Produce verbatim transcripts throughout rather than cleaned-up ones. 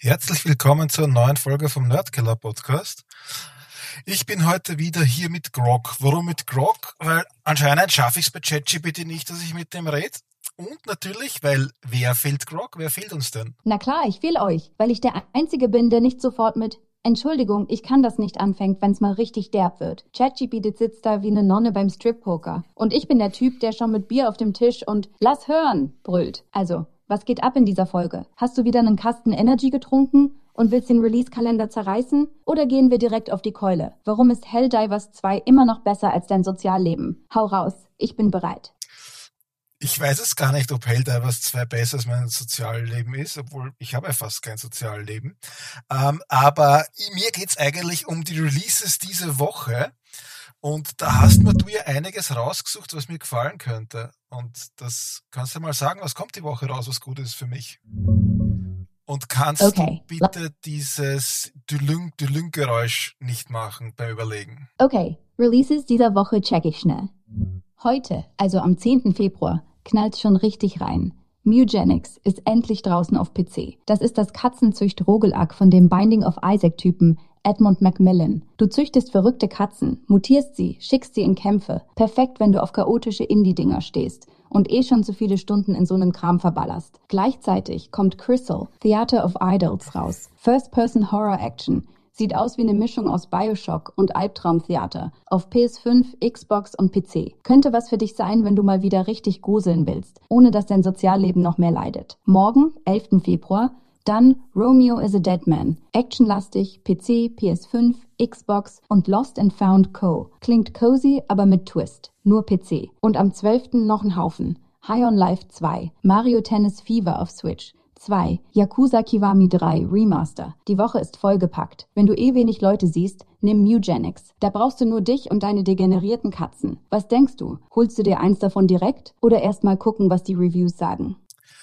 Herzlich willkommen zur neuen Folge vom Nerdkiller Podcast. Ich bin heute wieder hier mit Grog. Warum mit Grog? Weil anscheinend schaffe ich es bei ChatGPT nicht, dass ich mit dem rede. Und natürlich, weil wer fehlt Grog? Wer fehlt uns denn? Na klar, ich fehl euch, weil ich der Einzige bin, der nicht sofort mit Entschuldigung, ich kann das nicht anfängt, wenn's mal richtig derb wird. ChatGPT sitzt da wie eine Nonne beim Strip-Poker. Und ich bin der Typ, der schon mit Bier auf dem Tisch und Lass hören brüllt. Also, was geht ab in dieser Folge? Hast du wieder einen Kasten Energy getrunken und willst den Release-Kalender zerreißen? Oder gehen wir direkt auf die Keule? Warum ist Helldivers zwei immer noch besser als dein Sozialleben? Hau raus, ich bin bereit. Ich weiß es gar nicht, ob Helldivers zwei besser als mein Sozialleben ist, obwohl ich habe ja fast kein Sozialleben. Ähm, aber mir geht's eigentlich um die Releases diese Woche. Und da hast mir du ja einiges rausgesucht, was mir gefallen könnte. Und das kannst du mal sagen, was kommt die Woche raus, was gut ist für mich. Und kannst Okay. du bitte dieses Dülünk-Dülünk-Geräusch nicht machen beim Überlegen? Okay, Releases dieser Woche check ich schnell. Heute, also am zehnten Februar, knallt's schon richtig rein. Mugenics ist endlich draußen auf P C. Das ist das Katzenzücht-Rogelak von dem Binding of Isaac-Typen Edmund Macmillan. Du züchtest verrückte Katzen, mutierst sie, schickst sie in Kämpfe. Perfekt, wenn du auf chaotische Indie-Dinger stehst und eh schon zu viele Stunden in so einem Kram verballerst. Gleichzeitig kommt Crystal, Theater of Idols raus. First-Person-Horror-Action. Sieht aus wie eine Mischung aus Bioshock und Albtraumtheater. Auf P S fünf, Xbox und P C. Könnte was für dich sein, wenn du mal wieder richtig gruseln willst, ohne dass dein Sozialleben noch mehr leidet. Morgen, elften Februar, dann Romeo is a Dead Man. Actionlastig, P C, P S fünf, Xbox und Lost and Found Co. Klingt cozy, aber mit Twist. Nur P C. Und am zwölften noch ein Haufen. High on Life zwei. Mario Tennis Fever auf Switch. zwei. Yakuza Kiwami drei Remaster. Die Woche ist vollgepackt. Wenn du eh wenig Leute siehst, nimm Mugenics. Da brauchst du nur dich und deine degenerierten Katzen. Was denkst du? Holst du dir eins davon direkt oder erst mal gucken, was die Reviews sagen?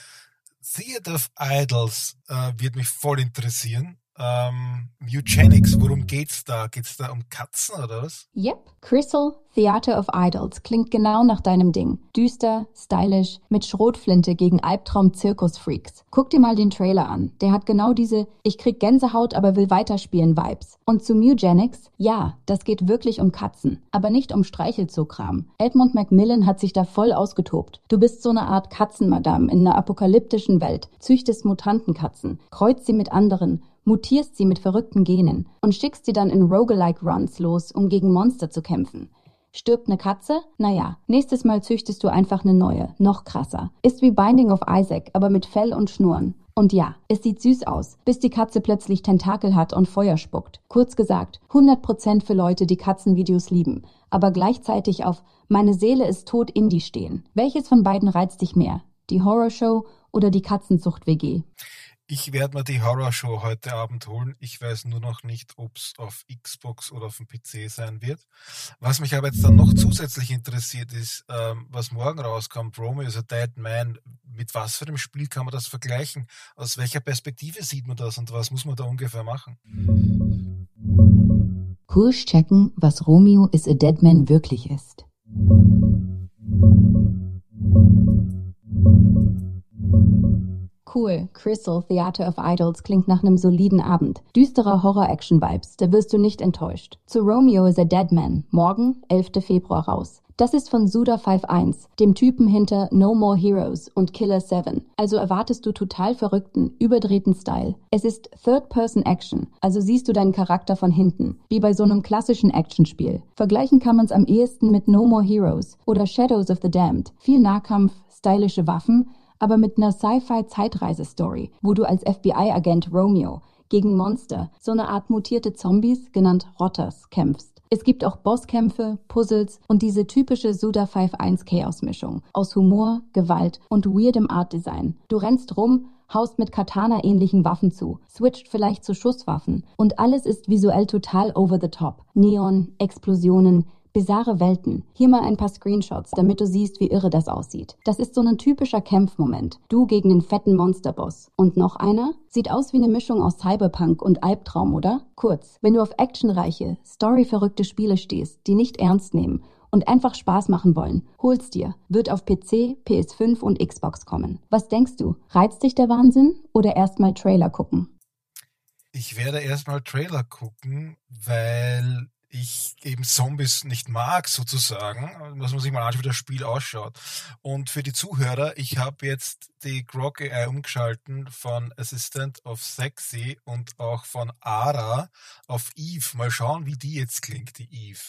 Theater of Idols äh, wird mich voll interessieren. Ähm, Mugenics, worum geht's da? Geht's da um Katzen oder was? Yep. Crystal, Theater of Idols klingt genau nach deinem Ding. Düster, stylisch, mit Schrotflinte gegen Albtraum-Zirkus-Freaks. Guck dir mal den Trailer an. Der hat genau diese Ich krieg Gänsehaut, aber will weiterspielen-Vibes. Und zu Mugenics, ja, das geht wirklich um Katzen, aber nicht um Streichelzoo-Kram. Edmund Macmillan hat sich da voll ausgetobt. Du bist so eine Art Katzenmadame in einer apokalyptischen Welt, züchtest Mutantenkatzen, kreuzt sie mit anderen, mutierst sie mit verrückten Genen und schickst sie dann in Roguelike-Runs los, um gegen Monster zu kämpfen. Stirbt eine Katze? Naja, nächstes Mal züchtest du einfach eine neue, noch krasser. Ist wie Binding of Isaac, aber mit Fell und Schnurren. Und ja, es sieht süß aus, bis die Katze plötzlich Tentakel hat und Feuer spuckt. Kurz gesagt, hundert Prozent für Leute, die Katzenvideos lieben, aber gleichzeitig auf Meine Seele ist tot Indie stehen. Welches von beiden reizt dich mehr? Die Horrorshow oder die Katzenzucht-W G? Ich werde mir die Horrorshow heute Abend holen. Ich weiß nur noch nicht, ob es auf Xbox oder auf dem P C sein wird. Was mich aber jetzt dann noch zusätzlich interessiert ist, ähm, was morgen rauskommt, Romeo is a Dead Man. Mit was für einem Spiel kann man das vergleichen? Aus welcher Perspektive sieht man das und was muss man da ungefähr machen? Kurs checken, was Romeo is a Dead Man wirklich ist. Cool, Crystal, Theater of Idols klingt nach einem soliden Abend. Düsterer Horror-Action-Vibes, da wirst du nicht enttäuscht. Zu Romeo is a Dead Man, morgen, elften Februar raus. Das ist von Suda einundfünfzig, dem Typen hinter No More Heroes und Killer sieben. Also erwartest du total verrückten, überdrehten Style. Es ist Third-Person-Action, also siehst du deinen Charakter von hinten, wie bei so einem klassischen Actionspiel. Vergleichen kann man es am ehesten mit No More Heroes oder Shadows of the Damned. Viel Nahkampf, stylische Waffen, aber mit einer Sci-Fi-Zeitreise-Story, wo du als F B I-Agent Romeo gegen Monster, so eine Art mutierte Zombies, genannt Rotters, kämpfst. Es gibt auch Bosskämpfe, Puzzles und diese typische Suda einundfünfzig Chaos-Mischung aus Humor, Gewalt und weirdem Art-Design. Du rennst rum, haust mit Katana-ähnlichen Waffen zu, switcht vielleicht zu Schusswaffen und alles ist visuell total over the top. Neon, Explosionen, bizarre Welten. Hier mal ein paar Screenshots, damit du siehst, wie irre das aussieht. Das ist so ein typischer Kämpfmoment. Du gegen den fetten Monsterboss. Und noch einer? Sieht aus wie eine Mischung aus Cyberpunk und Albtraum, oder? Kurz, wenn du auf actionreiche, storyverrückte Spiele stehst, die nicht ernst nehmen und einfach Spaß machen wollen, hol's dir. Wird auf P C, P S fünf und Xbox kommen. Was denkst du? Reizt dich der Wahnsinn oder erst mal Trailer gucken? Ich werde erstmal Trailer gucken, weil ich eben Zombies nicht mag, sozusagen. Muss man sich mal anschauen, wie das Spiel ausschaut. Und für die Zuhörer, ich habe jetzt die Grok A I umgeschalten von Assistant of Sexy und auch von Ara auf Eve. Mal schauen, wie die jetzt klingt, die Eve.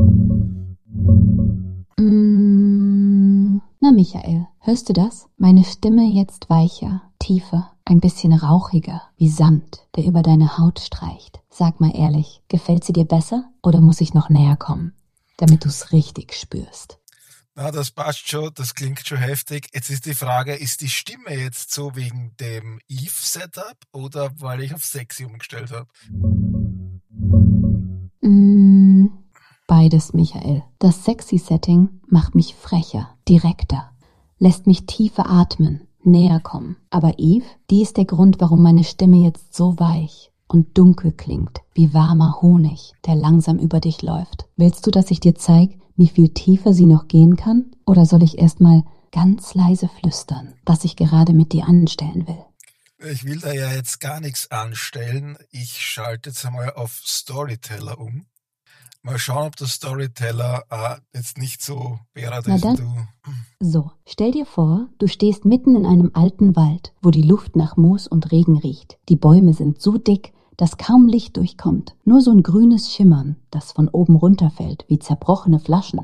Mm, na Michael, hörst du das? Meine Stimme jetzt weicher, tiefer, ein bisschen rauchiger, wie Sand, der über deine Haut streicht. Sag mal ehrlich, gefällt sie dir besser oder muss ich noch näher kommen, damit du's richtig spürst? Na, das passt schon, das klingt schon heftig. Jetzt ist die Frage, ist die Stimme jetzt so wegen dem Eve-Setup oder weil ich auf Sexy umgestellt habe? Mm, beides, Michael. Das Sexy-Setting macht mich frecher, direkter, lässt mich tiefer atmen, näher kommen. Aber Eve, die ist der Grund, warum meine Stimme jetzt so weich und dunkel klingt, wie warmer Honig, der langsam über dich läuft. Willst du, dass ich dir zeige, wie viel tiefer sie noch gehen kann? Oder soll ich erst mal ganz leise flüstern, was ich gerade mit dir anstellen will? Ich will da ja jetzt gar nichts anstellen. Ich schalte jetzt einmal auf Storyteller um. Mal schauen, ob der Storyteller äh, jetzt nicht so wäre, Na dass dann. du... So, stell dir vor, du stehst mitten in einem alten Wald, wo die Luft nach Moos und Regen riecht. Die Bäume sind so dick, dass kaum Licht durchkommt. Nur so ein grünes Schimmern, das von oben runterfällt, wie zerbrochene Flaschen.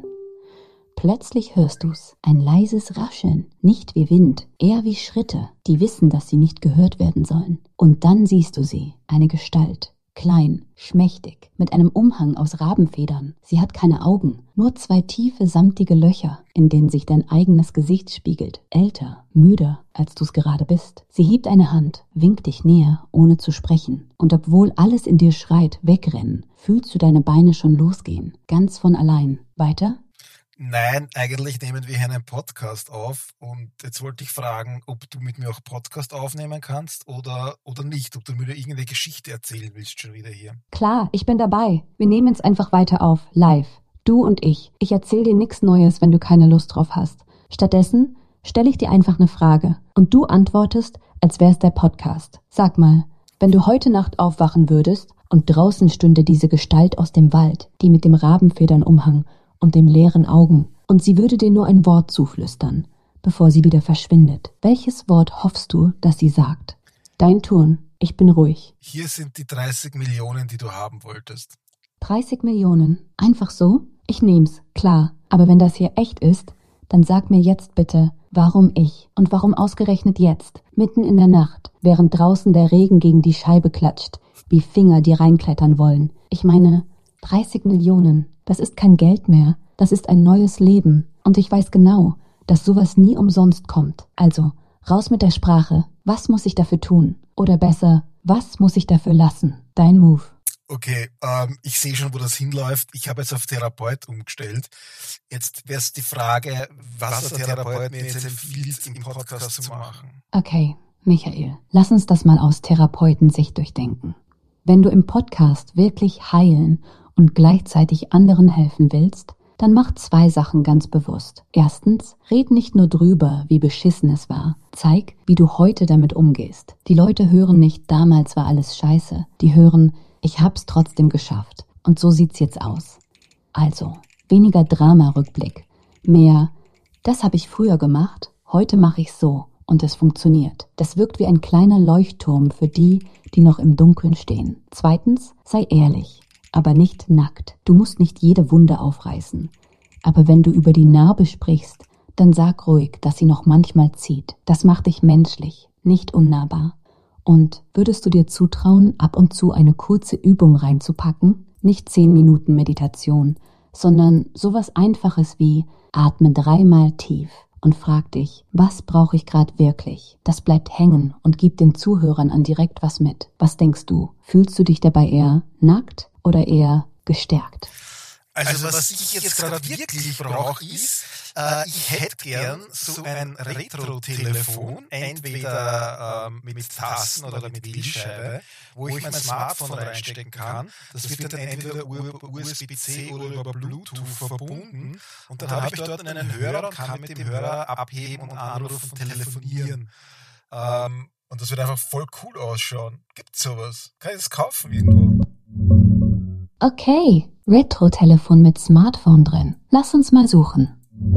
Plötzlich hörst du's, ein leises Rascheln, nicht wie Wind, eher wie Schritte, die wissen, dass sie nicht gehört werden sollen. Und dann siehst du sie, eine Gestalt, klein, schmächtig, mit einem Umhang aus Rabenfedern. Sie hat keine Augen, nur zwei tiefe, samtige Löcher, in denen sich dein eigenes Gesicht spiegelt. Älter, müder, als du's gerade bist. Sie hebt eine Hand, winkt dich näher, ohne zu sprechen. Und obwohl alles in dir schreit, wegrennen, fühlst du deine Beine schon losgehen, ganz von allein. Weiter? Nein, eigentlich nehmen wir hier einen Podcast auf und jetzt wollte ich fragen, ob du mit mir auch Podcast aufnehmen kannst oder, oder nicht, ob du mir irgendeine Geschichte erzählen willst schon wieder hier. Klar, ich bin dabei. Wir nehmen es einfach weiter auf, live. Du und ich. Ich erzähl dir nichts Neues, wenn du keine Lust drauf hast. Stattdessen stelle ich dir einfach eine Frage und du antwortest, als wär's der Podcast. Sag mal, wenn du heute Nacht aufwachen würdest und draußen stünde diese Gestalt aus dem Wald, die mit dem Rabenfedernumhang und dem leeren Augen, und sie würde dir nur ein Wort zuflüstern, bevor sie wieder verschwindet. Welches Wort hoffst du, dass sie sagt? Dein Turn, ich bin ruhig. Hier sind die dreißig Millionen, die du haben wolltest. dreißig Millionen? Einfach so? Ich nehm's, klar. Aber wenn das hier echt ist, dann sag mir jetzt bitte, warum ich? Und warum ausgerechnet jetzt, mitten in der Nacht, während draußen der Regen gegen die Scheibe klatscht, wie Finger, die reinklettern wollen? Ich meine, dreißig Millionen, das ist kein Geld mehr, das ist ein neues Leben. Und ich weiß genau, dass sowas nie umsonst kommt. Also, raus mit der Sprache. Was muss ich dafür tun? Oder besser, was muss ich dafür lassen? Dein Move. Okay, ähm, ich sehe schon, wo das hinläuft. Ich habe jetzt auf Therapeut umgestellt. Jetzt wäre es die Frage, was, was der Therapeut mir jetzt empfiehlt, im Podcast zu machen. Okay, Michael, lass uns das mal aus Therapeutensicht durchdenken. Wenn du im Podcast wirklich heilen und gleichzeitig anderen helfen willst, dann mach zwei Sachen ganz bewusst. Erstens, red nicht nur drüber, wie beschissen es war. Zeig, wie du heute damit umgehst. Die Leute hören nicht, damals war alles scheiße. Die hören, ich hab's trotzdem geschafft. Und so sieht's jetzt aus. Also, weniger Drama-Rückblick. Mehr, das habe ich früher gemacht, heute mache ich so und es funktioniert. Das wirkt wie ein kleiner Leuchtturm für die, die noch im Dunkeln stehen. Zweitens, sei ehrlich. Aber nicht nackt. Du musst nicht jede Wunde aufreißen. Aber wenn du über die Narbe sprichst, dann sag ruhig, dass sie noch manchmal zieht. Das macht dich menschlich, nicht unnahbar. Und würdest du dir zutrauen, ab und zu eine kurze Übung reinzupacken? Nicht zehn Minuten Meditation, sondern sowas Einfaches wie atme dreimal tief und frag dich, was brauche ich gerade wirklich? Das bleibt hängen und gibt den Zuhörern an direkt was mit. Was denkst du? Fühlst du dich dabei eher nackt oder eher gestärkt? Also, also was ich jetzt gerade wirklich brauche, ist, äh, ich hätte gern so ein Retro-Telefon, entweder ähm, mit Tasten oder mit Wählscheibe, wo ich mein Smartphone reinstecken kann. Das wird dann entweder U S B C oder über Bluetooth verbunden. Und dann habe ich dort einen Hörer und kann mit dem Hörer abheben und anrufen und telefonieren. Ähm, Und das wird einfach voll cool ausschauen. Gibt's sowas? Kann ich das kaufen irgendwo? Okay, Retro-Telefon mit Smartphone drin. Lass uns mal suchen.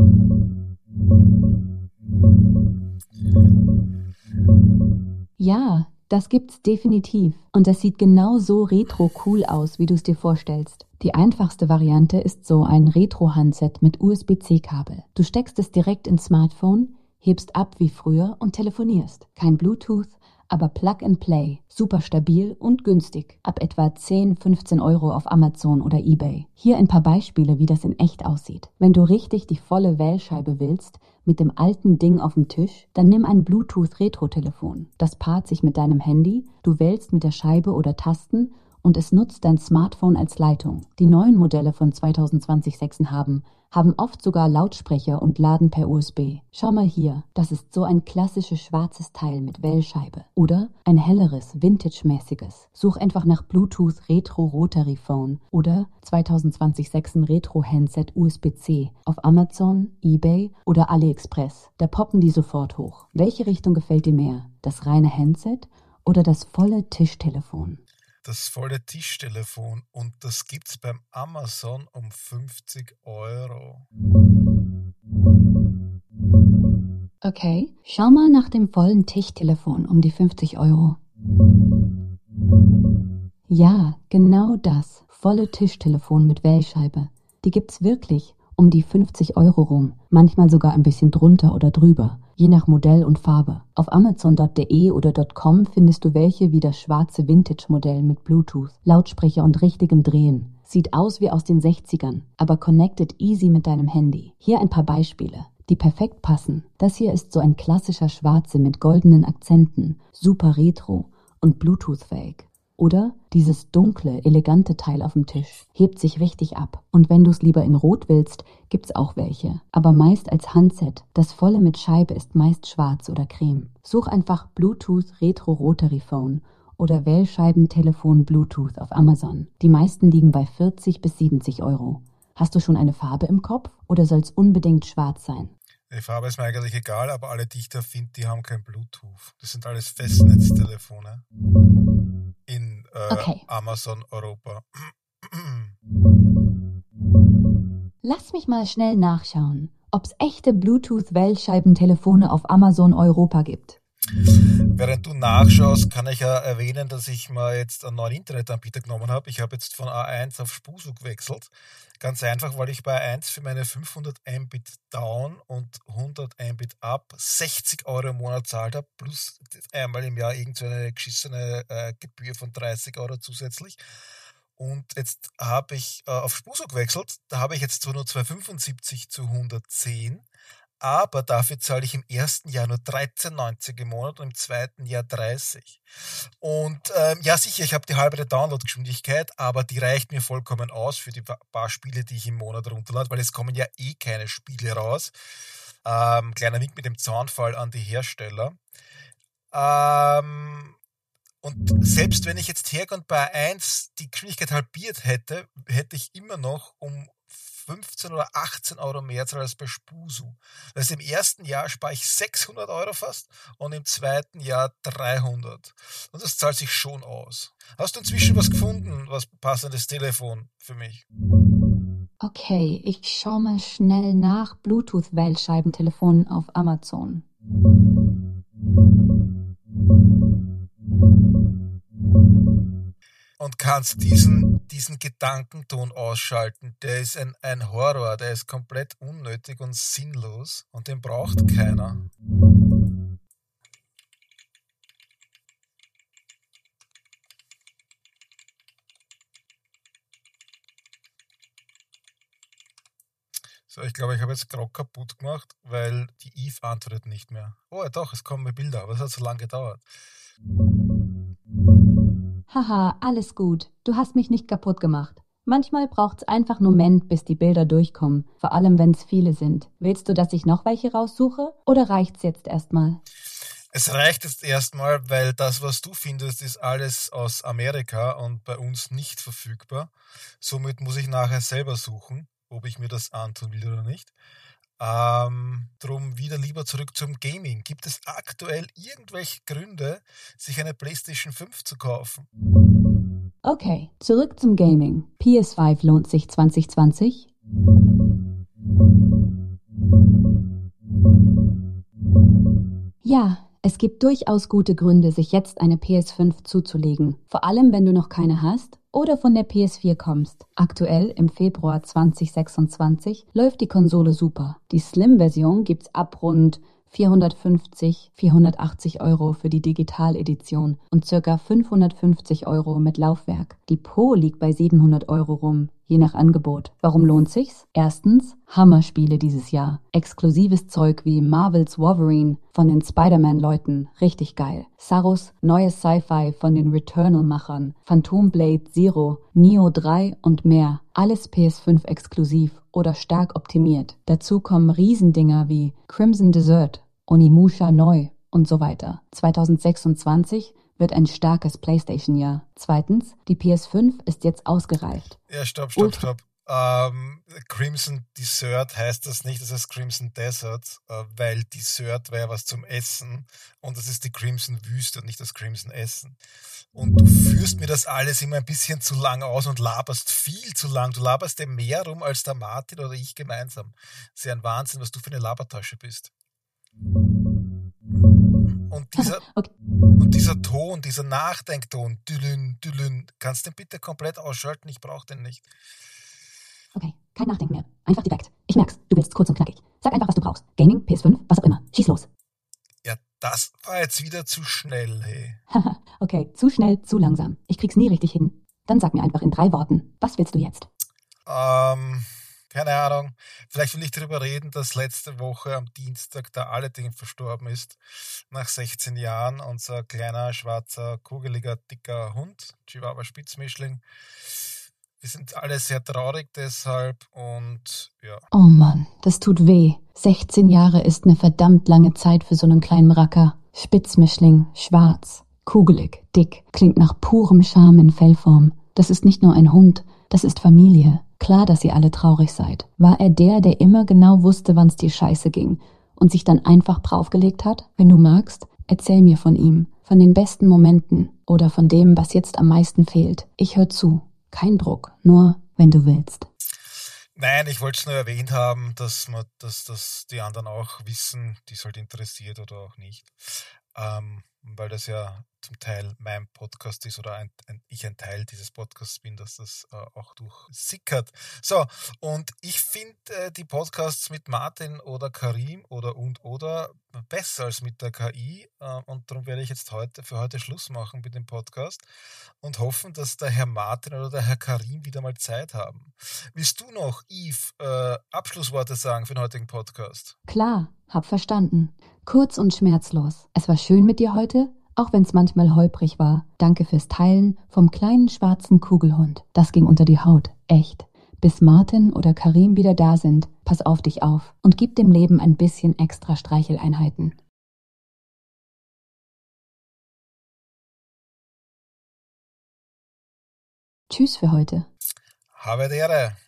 Ja, das gibt's definitiv. Und das sieht genau so retro-cool aus, wie du es dir vorstellst. Die einfachste Variante ist so ein Retro-Handset mit U S B C Kabel. Du steckst es direkt ins Smartphone, hebst ab wie früher und telefonierst. Kein Bluetooth, aber Plug and Play, super stabil und günstig. Ab etwa zehn, fünfzehn Euro auf Amazon oder eBay. Hier ein paar Beispiele, wie das in echt aussieht. Wenn du richtig die volle Wählscheibe willst, mit dem alten Ding auf dem Tisch, dann nimm ein Bluetooth-Retro-Telefon. Das paart sich mit deinem Handy, du wählst mit der Scheibe oder Tasten und es nutzt dein Smartphone als Leitung. Die neuen Modelle von zwanzig zwanzig sechs haben, haben oft sogar Lautsprecher und laden per U S B. Schau mal hier, das ist so ein klassisches schwarzes Teil mit Wählscheibe. Oder ein helleres, vintage-mäßiges. Such einfach nach Bluetooth Retro Rotary Phone oder zwanzig zwanzig sechs Retro Handset U S B C auf Amazon, eBay oder AliExpress. Da poppen die sofort hoch. Welche Richtung gefällt dir mehr? Das reine Handset oder das volle Tischtelefon? Das volle Tischtelefon, und das gibt's beim Amazon um fünfzig Euro. Okay, schau mal nach dem vollen Tischtelefon um die fünfzig Euro. Ja, genau das. Volle Tischtelefon mit Wählscheibe. Die gibt's wirklich um die fünfzig Euro rum. Manchmal sogar ein bisschen drunter oder drüber. Je nach Modell und Farbe. Auf amazon punkt de oder .com findest du welche wie das schwarze Vintage-Modell mit Bluetooth, Lautsprecher und richtigem Drehen. Sieht aus wie aus den sechzigern, aber connected easy mit deinem Handy. Hier ein paar Beispiele, die perfekt passen. Das hier ist so ein klassischer schwarze mit goldenen Akzenten, super retro und Bluetooth-fähig. Oder dieses dunkle, elegante Teil auf dem Tisch. Hebt sich richtig ab. Und wenn du es lieber in Rot willst, gibt's auch welche. Aber meist als Handset. Das volle mit Scheibe ist meist schwarz oder creme. Such einfach Bluetooth Retro Rotary Phone oder Wählscheibentelefon Bluetooth auf Amazon. Die meisten liegen bei vierzig bis siebzig Euro. Hast du schon eine Farbe im Kopf oder soll's unbedingt schwarz sein? Die Farbe ist mir eigentlich egal, aber alle, die ich da finde, die haben kein Bluetooth. Das sind alles Festnetztelefone. In äh, Okay. Amazon Europa. Lass mich mal schnell nachschauen, ob's echte Bluetooth-Wählscheibentelefone auf Amazon Europa gibt. Während du nachschaust, kann ich ja erwähnen, dass ich mal jetzt einen neuen Internetanbieter genommen habe. Ich habe jetzt von A eins auf Spusu gewechselt. Ganz einfach, weil ich bei A eins für meine fünfhundert Mbit down und hundert Mbit up sechzig Euro im Monat zahlt habe, plus einmal im Jahr irgendeine geschissene äh, Gebühr von dreißig Euro zusätzlich. Und jetzt habe ich äh, auf Spusu gewechselt. Da habe ich jetzt zwar nur zweihundertfünfundsiebzig zu hundertzehn, aber dafür zahle ich im ersten Jahr nur dreizehn neunzig im Monat und im zweiten Jahr dreißig. Und ähm, ja, sicher, ich habe die halbe Downloadgeschwindigkeit, aber die reicht mir vollkommen aus für die paar Spiele, die ich im Monat runterlade, weil es kommen ja eh keine Spiele raus. Ähm, kleiner Wink mit dem Zaunfall an die Hersteller. Ähm, und selbst wenn ich jetzt hergehe und bei eins die Geschwindigkeit halbiert hätte, hätte ich immer noch um fünfzehn oder achtzehn Euro mehr zahlen als bei Spusu. Das heißt, im ersten Jahr spare ich sechshundert Euro fast und im zweiten Jahr dreihundert. Und das zahlt sich schon aus. Hast du inzwischen was gefunden, was passendes Telefon für mich? Okay, ich schau mal schnell nach Bluetooth-Wählscheibentelefon auf Amazon. Und kannst diesen, diesen Gedankenton ausschalten. Der ist ein, ein Horror, der ist komplett unnötig und sinnlos und den braucht keiner. So, ich glaube, ich habe jetzt gerade kaputt gemacht, weil die Eve antwortet nicht mehr. Oh ja doch, es kommen mir Bilder, aber es hat so lange gedauert. Haha, alles gut. Du hast mich nicht kaputt gemacht. Manchmal braucht's einfach einen Moment, bis die Bilder durchkommen. Vor allem, wenn's viele sind. Willst du, dass ich noch welche raussuche? Oder reicht's jetzt erstmal? Es reicht jetzt erstmal, weil das, was du findest, ist alles aus Amerika und bei uns nicht verfügbar. Somit muss ich nachher selber suchen, ob ich mir das antun will oder nicht. Ähm, drum wieder lieber zurück zum Gaming. Gibt es aktuell irgendwelche Gründe, sich eine PlayStation fünf zu kaufen? Okay, zurück zum Gaming. P S fünf lohnt sich zwanzig zwanzig? Ja, es gibt durchaus gute Gründe, sich jetzt eine P S fünf zuzulegen. Vor allem, wenn du noch keine hast oder von der P S vier kommst. Aktuell im Februar zwanzig sechsundzwanzig läuft die Konsole super. Die Slim-Version gibt's ab rund vierhundertfünfzig, vierhundertachtzig Euro für die Digitaledition und ca. fünfhundertfünfzig Euro mit Laufwerk. Die Pro liegt bei siebenhundert Euro rum, je nach Angebot. Warum lohnt sich's? Erstens, Hammerspiele dieses Jahr. Exklusives Zeug wie Marvels Wolverine von den Spider-Man-Leuten, richtig geil. Saros neues Sci-Fi von den Returnal-Machern, Phantom Blade Zero, Neo drei und mehr. Alles P S fünf exklusiv oder stark optimiert. Dazu kommen Riesendinger wie Crimson Desert, Onimusha neu und so weiter. zwanzig sechsundzwanzig wird ein starkes PlayStation-Jahr. Zweitens, die P S fünf ist jetzt ausgereift. Ja, stopp, stopp, Ultra- stopp. Ähm, Crimson Dessert heißt das nicht, das heißt Crimson Desert, äh, weil Dessert wäre was zum Essen und das ist die Crimson Wüste und nicht das Crimson Essen. Und du führst mir das alles immer ein bisschen zu lang aus und laberst viel zu lang. Du laberst ja mehr rum als der Martin oder ich gemeinsam. Das ist ja ein Wahnsinn, was du für eine Labertasche bist. Und dieser, okay. und dieser Ton, dieser Nachdenkton, dülün, dülün, kannst du den bitte komplett ausschalten? Ich brauche den nicht. Okay, kein Nachdenken mehr. Einfach direkt. Ich merk's, du willst kurz und knackig. Sag einfach, was du brauchst. Gaming, P S fünf, was auch immer. Schieß los. Ja, das war jetzt wieder zu schnell, hey. Haha, okay, zu schnell, zu langsam. Ich krieg's nie richtig hin. Dann sag mir einfach in drei Worten, was willst du jetzt? Ähm, keine Ahnung. Vielleicht will ich darüber reden, dass letzte Woche am Dienstag der Aladdin verstorben ist. Nach sechzehn Jahren. Unser kleiner, schwarzer, kugeliger, dicker Hund. Chihuahua Spitzmischling. Wir sind alle sehr traurig deshalb und ja. Oh Mann, das tut weh. sechzehn Jahre ist eine verdammt lange Zeit für so einen kleinen Racker. Spitzmischling, schwarz, kugelig, dick. Klingt nach purem Charme in Fellform. Das ist nicht nur ein Hund, das ist Familie. Klar, dass ihr alle traurig seid. War er der, der immer genau wusste, wann's dir scheiße ging und sich dann einfach draufgelegt hat? Wenn du magst, erzähl mir von ihm, von den besten Momenten oder von dem, was jetzt am meisten fehlt. Ich hör zu. Kein Druck, nur wenn du willst. Nein, ich wollte es nur erwähnt haben, dass man, dass, dass die anderen auch wissen, die es halt interessiert oder auch nicht. Ähm, weil das ja zum Teil mein Podcast ist oder ein, ein, ich ein Teil dieses Podcasts bin, dass das äh, auch durchsickert. So, und ich finde äh, die Podcasts mit Martin oder Karim oder und oder besser als mit der K I äh, und darum werde ich jetzt heute für heute Schluss machen mit dem Podcast und hoffen, dass der Herr Martin oder der Herr Karim wieder mal Zeit haben. Willst du noch, Yves, äh, Abschlussworte sagen für den heutigen Podcast? Klar, hab verstanden. Kurz und schmerzlos. Es war schön mit dir heute, auch wenn es manchmal holprig war. Danke fürs Teilen vom kleinen schwarzen Kugelhund. Das ging unter die Haut, echt. Bis Martin oder Karim wieder da sind, pass auf dich auf und gib dem Leben ein bisschen extra Streicheleinheiten. Tschüss für heute. Habe die Ehre.